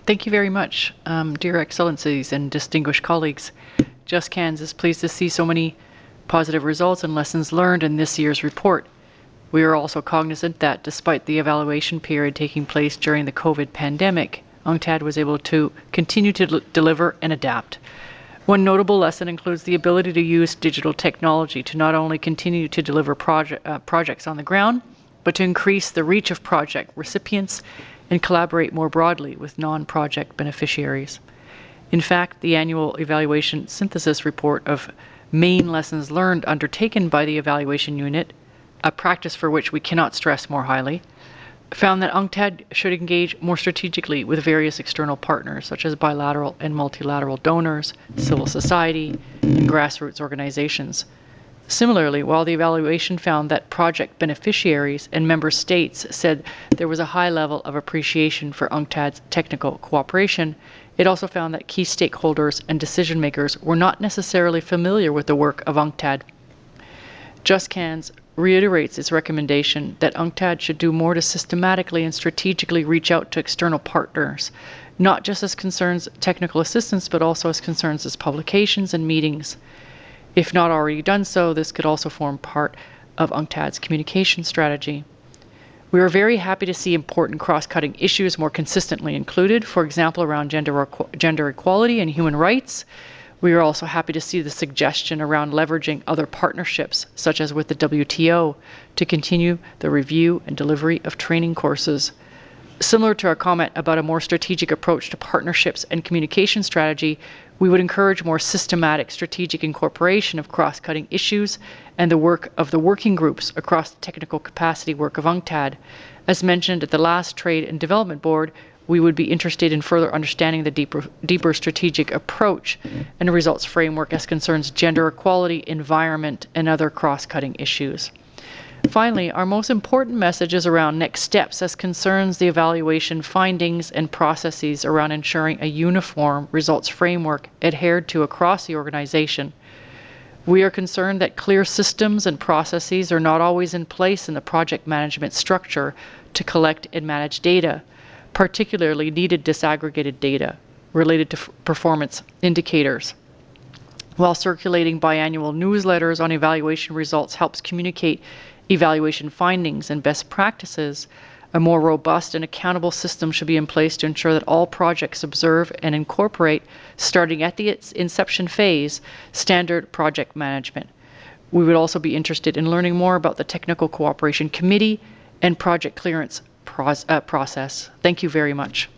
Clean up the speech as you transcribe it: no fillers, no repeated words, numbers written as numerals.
Thank you very much, dear Excellencies and distinguished colleagues. Just Cans is pleased to see so many positive results and lessons learned in this year's report. We are also cognizant that despite the evaluation period taking place during the COVID pandemic, UNCTAD was able to continue to deliver and adapt. One notable lesson includes the ability to use digital technology to not only continue to deliver projects on the ground, but to increase the reach of project recipients and collaborate more broadly with non-project beneficiaries. In fact, the annual evaluation synthesis report of main lessons learned undertaken by the evaluation unit, a practice for which we cannot stress more highly, found that UNCTAD should engage more strategically with various external partners such as bilateral and multilateral donors, civil society, and grassroots organizations. Similarly, while the evaluation found that project beneficiaries and member states said there was a high level of appreciation for UNCTAD's technical cooperation, it also found that key stakeholders and decision makers were not necessarily familiar with the work of UNCTAD. Just Cans reiterates its recommendation that UNCTAD should do more to systematically and strategically reach out to external partners, not just as concerns technical assistance, but also as concerns as publications and meetings. If not already done so, this could also form part of UNCTAD's communication strategy. We are very happy to see important cross-cutting issues more consistently included, for example, around gender equality and human rights. We are also happy to see the suggestion around leveraging other partnerships, such as with the WTO, to continue the review and delivery of training courses. Similar to our comment about a more strategic approach to partnerships and communication strategy, we would encourage more systematic strategic incorporation of cross-cutting issues and the work of the working groups across the technical capacity work of UNCTAD. As mentioned at the last Trade and Development Board, we would be interested in further understanding the deeper strategic approach and results framework as concerns gender equality, environment, and other cross-cutting issues. Finally, our most important message is around next steps as concerns the evaluation findings and processes around ensuring a uniform results framework adhered to across the organization. We are concerned that clear systems and processes are not always in place in the project management structure to collect and manage data, particularly needed disaggregated data related to performance indicators. While circulating biannual newsletters on evaluation results helps communicate evaluation findings and best practices, a more robust and accountable system should be in place to ensure that all projects observe and incorporate, starting at the inception phase, standard project management. We would also be interested in learning more about the Technical Cooperation Committee and project clearance process. Thank you very much.